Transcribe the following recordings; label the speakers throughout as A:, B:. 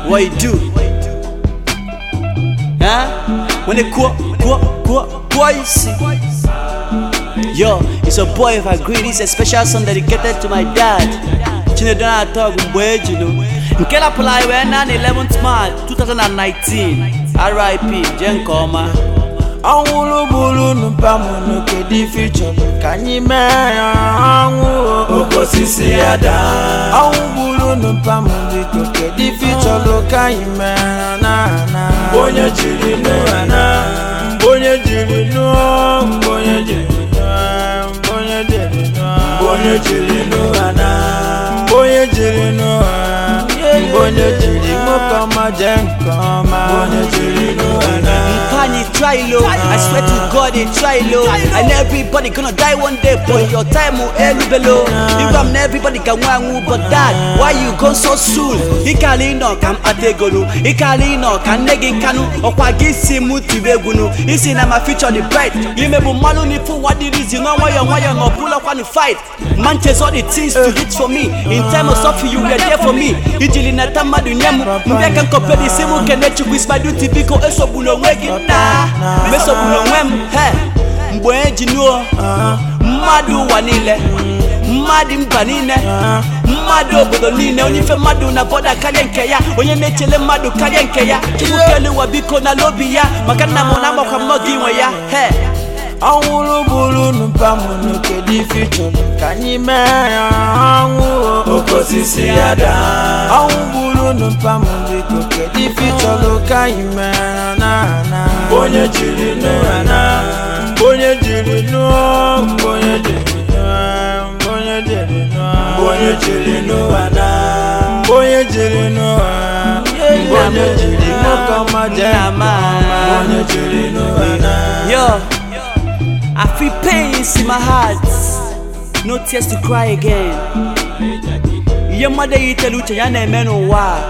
A: what you do? Huh? When they quote, you see. Yo, it's a boy if I agree. This is a special song dedicated to my dad. Chinedona Talk Mbwejuno. Nkela Polai when 11th March 2019. R.I.P. Jen Koma.
B: Awulu bulu nupamu nuke di future kanyime awu okosisi ada. Awulu bulu nupamu nuke di future lo kanyime na. Bonye jiri no na. Bonye jiri no. Bonye jiri no. Bonye jiri no. Bonye jiri no na. Bonye jiri no. Bonye jiri mo kama jen kama. Bonye jiri no na.
A: Try low, I swear to God they try low. And everybody gonna die one day, but your time will end below. If I'm everybody can want but dad, why you go so soon? Ikalino kam ategonu, Ikalino kan negi kanu, okwa gisi muti begunu. Isi na my future the bright. You may be malu ni for what it is, you know why you no pull up on the fight. Man chase all the things to hit for me. In time of suffering you were there for me. Ijili na tamadu nyemu, mbeka nkope di simu kenechu quiz my duty biko eso bulo wegi na. Meso bulo mwem, mbwenji nuo, mmadu wanile, mmadi mbanine, mmadu obodo nine, onife madu na boda kalyenke ya, onye nechele madu kalyenke ya, chibukele wabiko na lobi ya, makana mona mwaka mogi mwe ya,
B: Awulu bulu nupamu nuke di future kanyime awu okosisi ada. Awulu bulu nupamu nuke di future lo kanyime na. Bonye jiri no na. Bonye jiri no. Bonye jiri no. Bonye jiri no. Bonye jiri no na. Bonye jiri no. Bonye jiri no kama jama. Bonye jiri no na.
A: Yo, I feel pains in my heart, no tears to cry again. Your mother ite lucha yana emeno wa.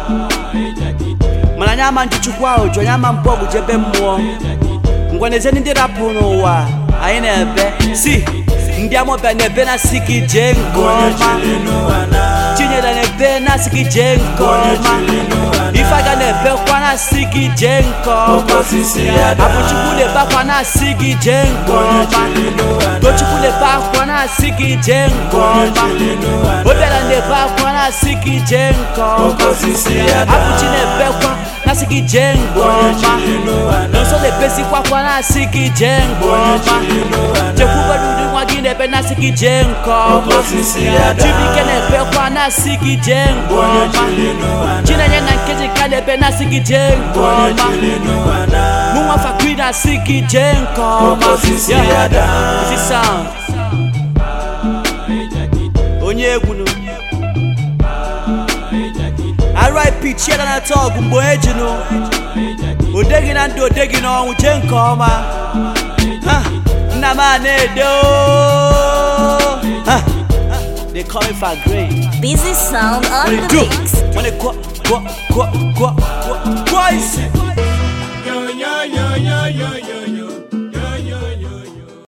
A: Mananyama nchichukwa ojo nyama mpogu jebe mwo. Ngwaneze ndi rapu no wa. Aine ebe. Si, ndiamo nebe na siki jengoma. Chinyeda nebe na siki jengoma. Ifaga nebe kwa na siki jengoma. Apuchukule ba kwa na siki jengoma. Tochukule ba kwa na siki jengoma. Obela neba kwa na siki jengoma. Apuchine be kwa na siki jengoma. Nonso le besi kwa na siki jengoma. Chekuba dudu mwagine be na siki jengoma. Chibike nebe kwa na siki jengoma. Chine nyena nkezi kane be na siki jengoma. Mwa fakwi na siki jengoma. This is sound Onye gunu R.I.P. Chinedona Talk Mbwejuno. Odegi na ndo odegi na onwu jenkoma. Namane do. They call me for great.
C: Busy sound on the mix.
A: When they go,
D: Yo.